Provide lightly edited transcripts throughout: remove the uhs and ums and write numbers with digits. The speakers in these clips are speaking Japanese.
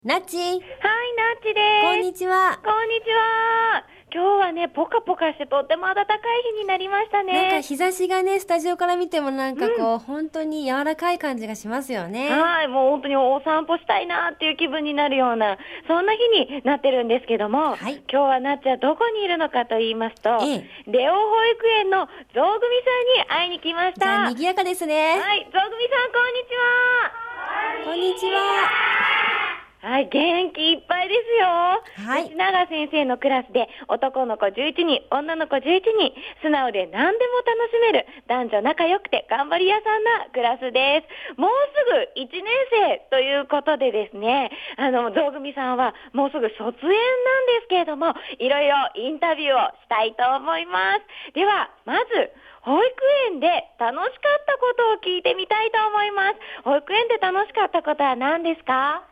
なっち。はい、なっちです。 こんにちは。 こんにちは。今日はね、ポカポカしてとっても暖かい日になりましたね。 なんか日差しがね、スタジオから見てもなんかこう、本当に柔らかい感じがしますよね。 はい、もう本当にお散歩したいなっていう気分になるような、そんな日になってるんですけども、 はい。 今日はなっちゃんどこにいるのかと言いますと、レオ保育園のゾウグミさんに会いに来ました。 じゃあ、賑やかですね。 はい、ゾウグミさんこんにちは。 こんにちは。 はい、元気いっぱいですよ。 はい。 吉永先生のクラスで男の子11人、女の子11人、素直で何でも楽しめる、男女仲良くて頑張り屋さんなクラスです。もうすぐ1年生ということでですね、ゾウグミさんはもうすぐ卒園なんですけれども、いろいろインタビューをしたいと思います。では、まず、保育園で楽しかったことを聞いてみたいと思います。保育園で楽しかったことは何ですか？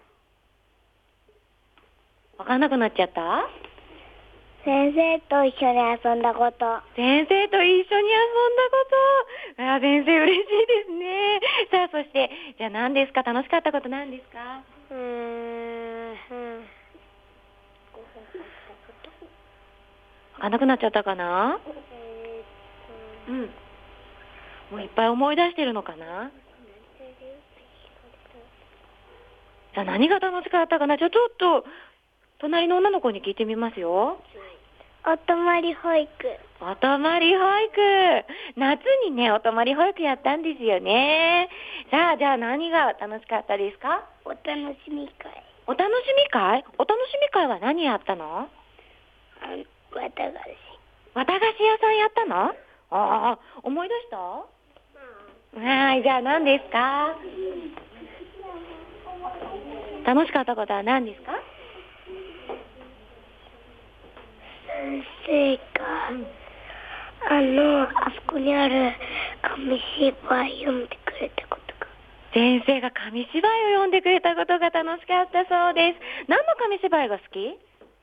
わかんなくなっちゃった？ 先生と一緒に遊んだこと。 先生と一緒に遊んだこと。先生嬉しいですね。さあ、そして、じゃあ何ですか？楽しかったこと何ですか？わかんなくなっちゃったかな？もういっぱい思い出してるのかな？じゃあ何が楽しかったかな？じゃあちょっと、隣の女の子に聞いてみますよ。 お泊まり保育。 お泊まり保育。夏にね、お泊まり保育やったんですよね。さあ、じゃあ何が楽しかったですか？ お楽しみ会。 お楽しみ会？お楽しみ会は何やったの？ 綿菓子。 綿菓子屋さんやったの？ああ、思い出した？はい、じゃあ何ですか？楽しかったことは何ですか？ 先生が、あそこにある紙芝居読んでくれたことが。 先生が紙芝居を読んでくれたことが楽しかったそうです。何の紙芝居が好き？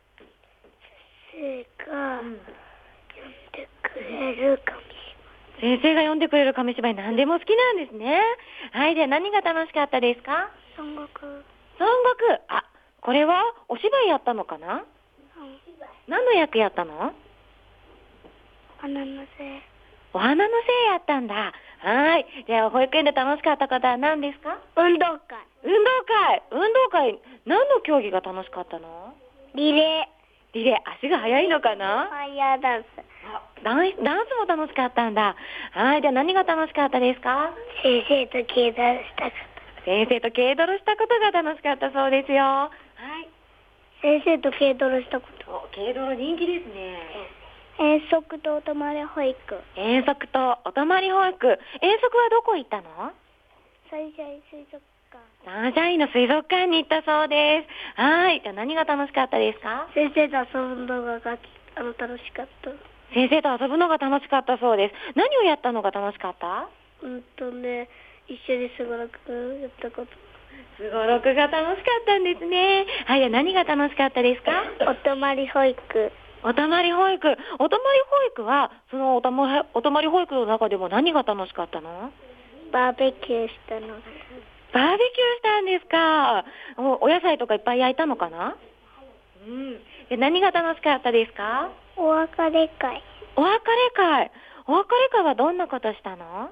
先生が読んでくれる紙芝居。先生が読んでくれる紙芝居何でも好きなんですね。はい、で何が楽しかったですか？ 孫悟空。 孫悟空。あ、これはお芝居やったのかな？何の役やったの？ お花のせい。 お花のせいやったんだ。はい。じゃあ、保育園で楽しかったことは何ですか？ 運動会。 運動会。運動会。何の競技が楽しかったの？ リレー。リレー。足が速いのかな？ ファイヤーダンス。 ダンスも楽しかったんだ。はい。じゃあ、何が楽しかったですか？ 先生と軽泥したこと。 先生と軽泥したことが楽しかったそうですよ。はい。 先生と軽泥したこと。 軽泥人気ですね。 遠足とお泊まり保育。 遠足とお泊まり保育。遠足はどこ行ったの？ サンシャイン水族館。 サンシャインの水族館に行ったそうです。はい。じゃあ何が楽しかったですか？ 先生と遊ぶのが楽しかった。 先生と遊ぶのが楽しかったそうです。何をやったのが楽しかった？ 一緒にすごろくやったこと。 すごろくが楽しかったんですね。はい。何が楽しかったですか？ お泊まり保育。 お泊まり保育。お泊まり保育は、そのお泊まり保育の中でも何が楽しかったの？ バーベキューしたの。 バーベキューしたんですか。お野菜とかいっぱい焼いたのかな？で何が楽しかったですか？ お別れ会。 お別れ会。お別れ会はどんなことしたの？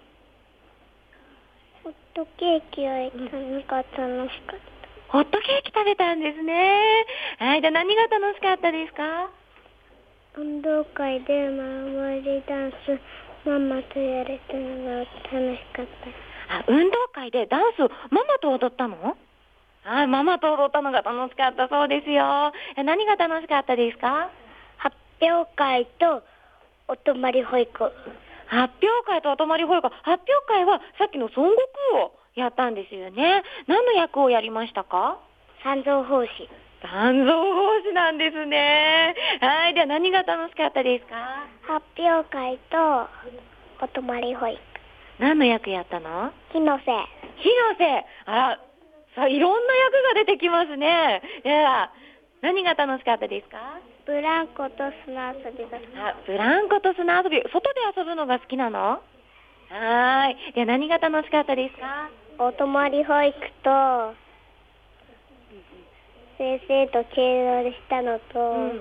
ホットケーキを焼いたのが楽しかった。 ホットケーキ食べたんですね。はい。じゃあ何が楽しかったですか？ 運動会で守りダンス、ママとやれたのが楽しかった。 運動会でダンス、ママと踊ったの？はい。ママと踊ったのが楽しかったそうですよ。何が楽しかったですか？ 発表会とお泊まり保育。 発表会とお泊まり保育。発表会はさっきの孫悟空をやったんですよね。何の役をやりましたか？ 三蔵法師。 三蔵法師なんですね。はい。では何が楽しかったですか？ 発表会とお泊まり保育。 何の役やったの？ 火のせい。 火のせい。さあ、いろんな役が出てきますね。では、何が楽しかったですか？ ブランコと砂遊びが。 ブランコと砂遊び。外で遊ぶのが好きなの？はい。では何が楽しかったですか？ お泊まり保育と先生と敬語したのと、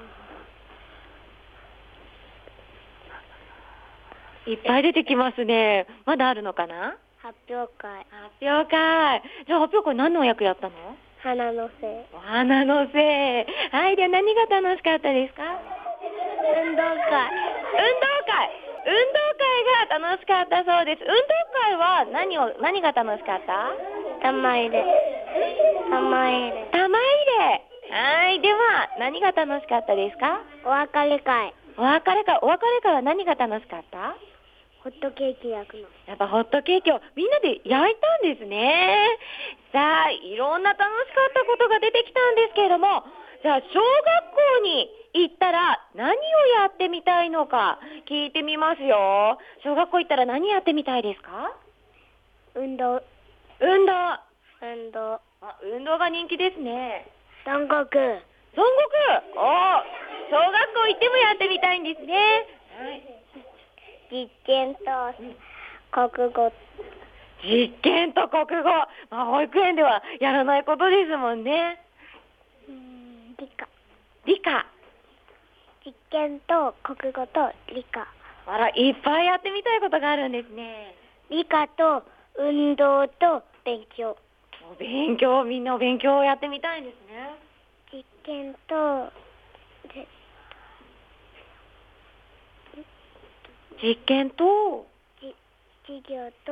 いっぱい出てきますね。まだあるのかな？ 発表会。 発表会。じゃあ発表会何の役やったの？ 花のせい。 お花のせい。はい、では何が楽しかったですか？ 運動会。 運動会が楽しかったそうです。運動会は何が楽しかった？ 玉入れ。玉入れ。 玉入れ。はい、では何が楽しかったですか？ お別れ会。 お別れ会は何が楽しかった？ ホットケーキ焼くの。 やっぱホットケーキをみんなで焼いたんですね。さあ、いろんな楽しかったことが出てきたんですけれども、じゃあ小学校に行ったら何をやってみたいのか聞いてみますよ。小学校行ったら何やってみたいですか？ 運動。 運動。 運動。 運動が人気ですね。 孫悟空。 孫悟空。小学校行ってもやってみたいんですね。はい。 実験と国語。 実験と国語。保育園ではやらないことですもんね。 理科。 理科。 実験と国語と理科。 あら、いっぱいやってみたいことがあるんですね。 理科と運動と勉強。 みんなお勉強をやってみたいんですね。 実験と実験と授業と、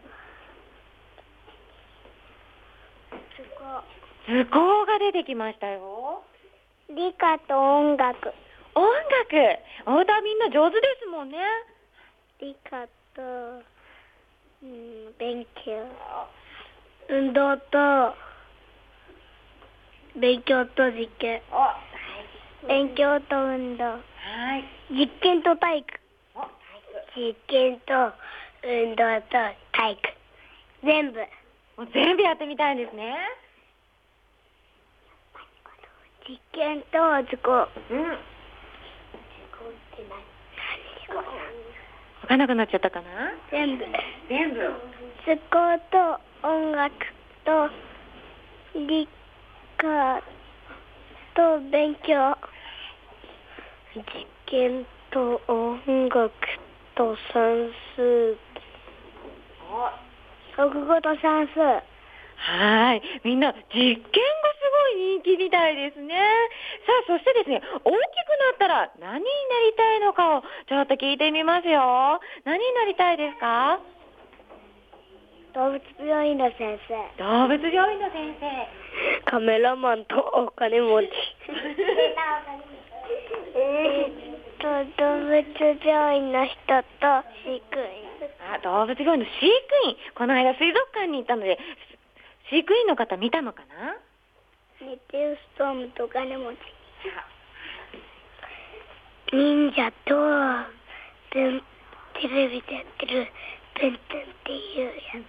図工が出てきましたよ。 理科と音楽。 音楽。お歌みんな上手ですもんね。 理科と、勉強。運動と勉強と実験。勉強と運動。実験と体育。実験と運動と体育。全部やってみたいんですね。 実験と図工。 わかんなくなっちゃったかな？ 全部。 図工と音楽と理科と勉強。実験と音楽と算数。国語と算数。 はい。みんな実験がすごい人気みたいですね。さあ、そしてですね、大きくなったら何になりたいのかをちょっと聞いてみますよ。何になりたいですか？ 動物病院の先生。 動物病院の先生。 カメラマンとお金持ち。動物病院の人と飼育員。 動物病院の飼育員。この間水族館に行ったので、飼育員の方見たのかな？ メテウストームとお金持ち。忍者とテレビでやってるベンテンっていうや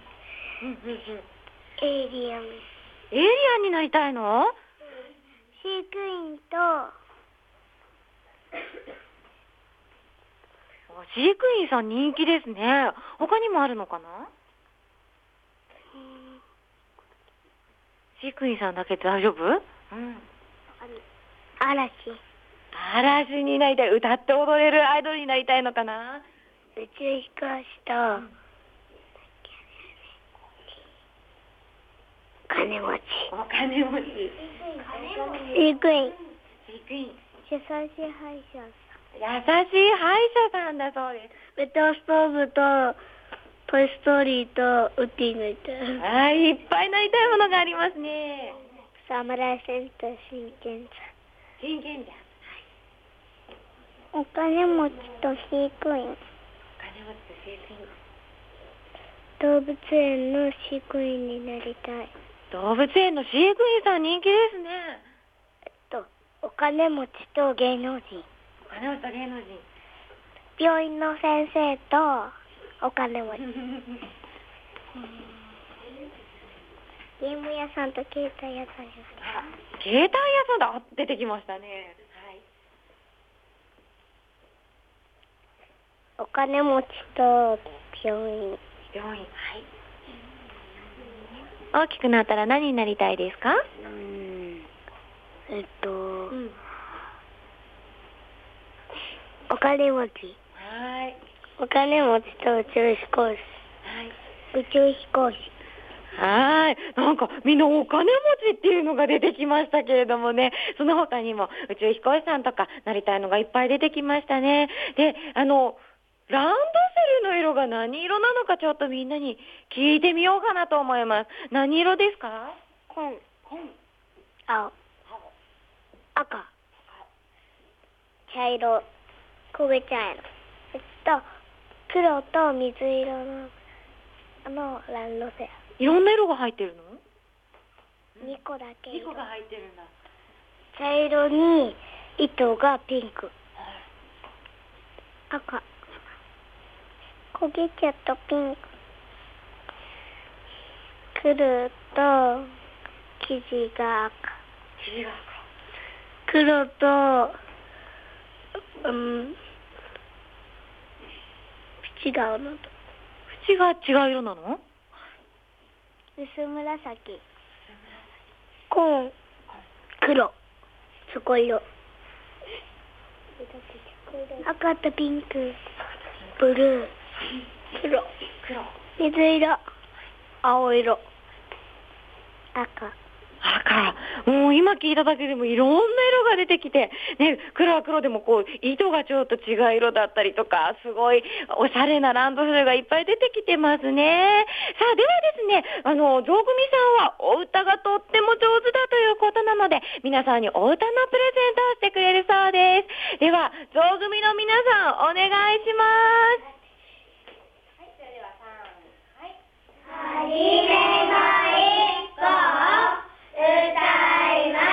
つ。エイリアン。 エイリアンになりたいの？ 飼育員と飼育員さん人気ですね。他にもあるのかな？飼育員さんだけで大丈夫？嵐になりたい。歌って踊れるアイドルになりたいのかな？ 宇宙飛行士と金持ち。飼育員。優しい歯医者さん。 優しい歯医者さんだそうです。 メテオストームとトイストーリーとウッディになりたい。 いっぱいなりたいものがありますね。 侍戦士と真剣者。お金持ちと飼育員。動物園の飼育員になりたい。 動物園の飼育員さん人気ですね。 お金持ちと芸能人。病院の先生とお金持ち。ゲーム屋さんと携帯屋さん。 携帯屋さんだ。出てきましたね。 お金持ちと病院。 大きくなったら何になりたいですか？ 金持ち。 はい。 お金持ちと宇宙飛行士。宇宙飛行士。 はい。なんかみんなお金持ちっていうのが出てきましたけれどもね、その他にも宇宙飛行士さんとかなりたいのがいっぱい出てきましたね。で、ランドセルの色が何色なのかちょっとみんなに聞いてみようかなと思います。何色ですか？ 紺。青。赤。茶色。焦げ茶色。黒と水色のランドセル。 いろんな色が入ってるの ？2個だけ。 2個が入ってるんだ。 茶色に糸がピンク。赤。焦げ茶とピンク。黒と生地が赤。黒と違うのと。 縁が違う色なの？ 薄紫。紺。黒。そこ色。赤とピンク。ブルー。黒。水色。青色。赤。もう今聞いただけでもいろんな色が出てきて、ね、黒は黒でもこう糸がちょっと違う色だったりとか、すごいおしゃれなランドセルがいっぱい出てきてますね。さあ、ではですね、ゾウグミさんはお歌がとっても上手だということなので、皆さんにお歌のプレゼントをしてくれるそうです。では、ゾウグミの皆さん、お願いします。はい、それでは3、はい。はじめの一歩を歌います。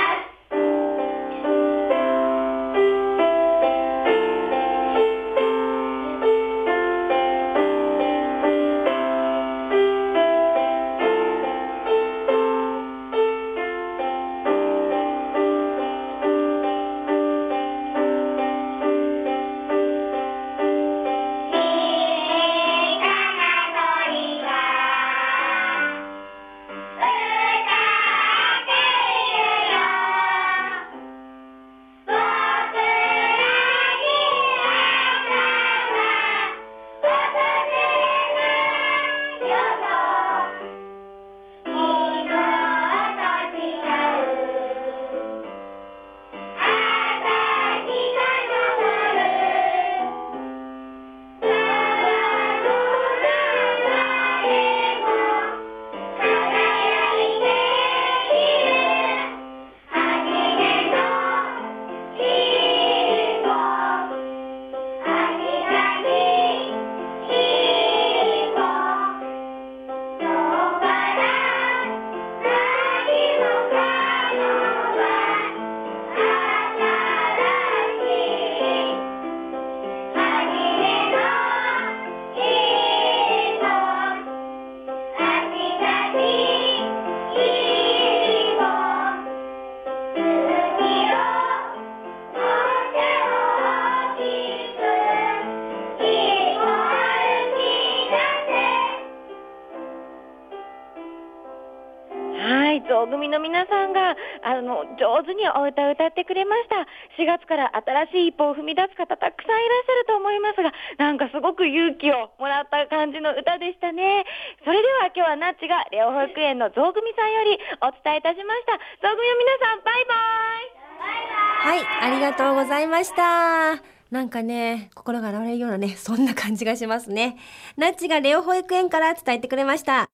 ゾウ組の皆さんが上手にお歌を歌ってくれました。4月から新しい一歩を踏み出す方たくさんいらっしゃると思いますが、なんかすごく勇気をもらった感じの歌でしたね。それでは今日はナッチがレオ保育園のゾウ組さんよりお伝えいたしました。ゾウ組の皆さん、バイバイ。 はい、ありがとうございました。なんかね、心が洗われるようなね、そんな感じがしますね。ナッチがレオ保育園から伝えてくれました。